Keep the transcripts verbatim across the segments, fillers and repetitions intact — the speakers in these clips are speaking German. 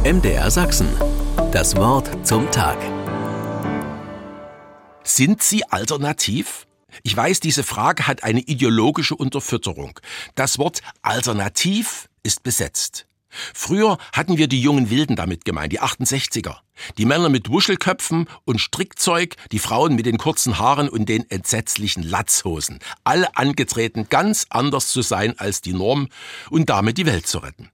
M D R Sachsen. Das Wort zum Tag. Sind Sie alternativ? Ich weiß, diese Frage hat eine ideologische Unterfütterung. Das Wort alternativ ist besetzt. Früher hatten wir die jungen Wilden damit gemeint, die achtundsechziger. Die Männer mit Wuschelköpfen und Strickzeug, die Frauen mit den kurzen Haaren und den entsetzlichen Latzhosen. Alle angetreten, ganz anders zu sein als die Norm und damit die Welt zu retten.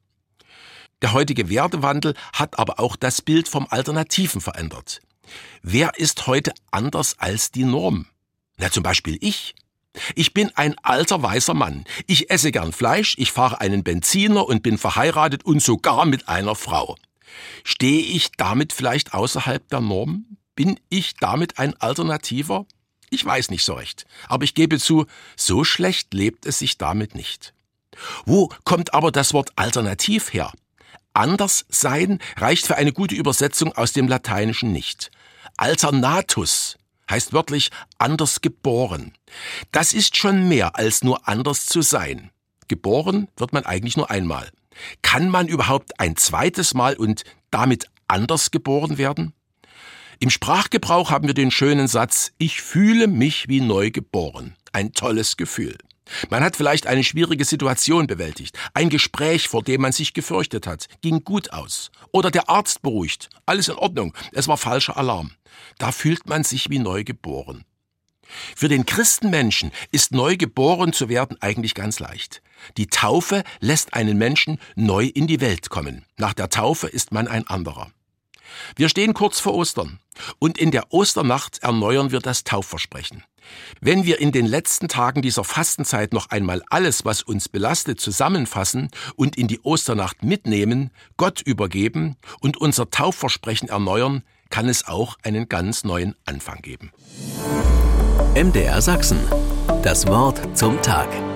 Der heutige Wertewandel hat aber auch das Bild vom Alternativen verändert. Wer ist heute anders als die Norm? Na, zum Beispiel ich. Ich bin ein alter weißer Mann. Ich esse gern Fleisch, ich fahre einen Benziner und bin verheiratet und sogar mit einer Frau. Stehe ich damit vielleicht außerhalb der Norm? Bin ich damit ein Alternativer? Ich weiß nicht so recht. Aber ich gebe zu, so schlecht lebt es sich damit nicht. Wo kommt aber das Wort alternativ her? Anders sein reicht für eine gute Übersetzung aus dem Lateinischen nicht. Alternatus heißt wörtlich anders geboren. Das ist schon mehr als nur anders zu sein. Geboren wird man eigentlich nur einmal. Kann man überhaupt ein zweites Mal und damit anders geboren werden? Im Sprachgebrauch haben wir den schönen Satz, ich fühle mich wie neu geboren. Ein tolles Gefühl. Man hat vielleicht eine schwierige Situation bewältigt. Ein Gespräch, vor dem man sich gefürchtet hat, ging gut aus. Oder der Arzt beruhigt. Alles in Ordnung. Es war falscher Alarm. Da fühlt man sich wie neu geboren. Für den Christenmenschen ist neu geboren zu werden eigentlich ganz leicht. Die Taufe lässt einen Menschen neu in die Welt kommen. Nach der Taufe ist man ein anderer. Wir stehen kurz vor Ostern und in der Osternacht erneuern wir das Taufversprechen. Wenn wir in den letzten Tagen dieser Fastenzeit noch einmal alles, was uns belastet, zusammenfassen und in die Osternacht mitnehmen, Gott übergeben und unser Taufversprechen erneuern, kann es auch einen ganz neuen Anfang geben. M D R Sachsen. Das Wort zum Tag.